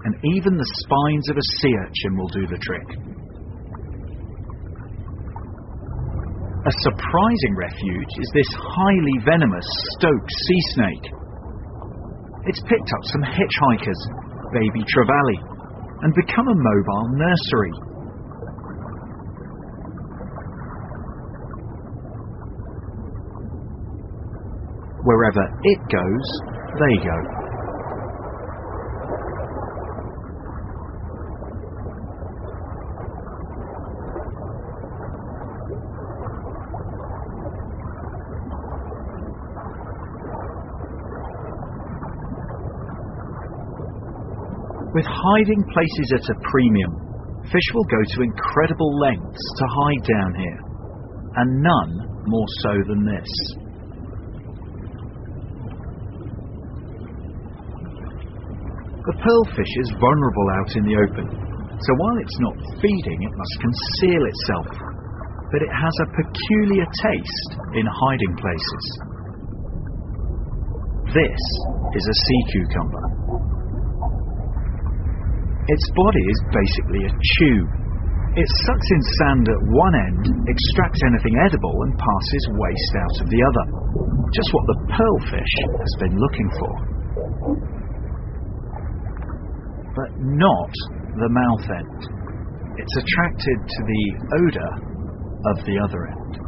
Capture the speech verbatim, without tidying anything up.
and even the spines of a sea urchin will do the trick. A surprising refuge is this highly venomous Stoke sea snake. It's picked up some hitchhikers, baby trevally, and become a mobile nursery. Wherever it goes, they go. With hiding places at a premium, fish will go to incredible lengths to hide down here, and none more so than this. The pearlfish is vulnerable out in the open, so while it's not feeding, it must conceal itself, but it has a peculiar taste in hiding places. This is a sea cucumber. Its body is basically a tube. It sucks in sand at one end, extracts anything edible, and passes waste out of the other. Just what the pearlfish has been looking for. But not the mouth end. It's attracted to the odour of the other end.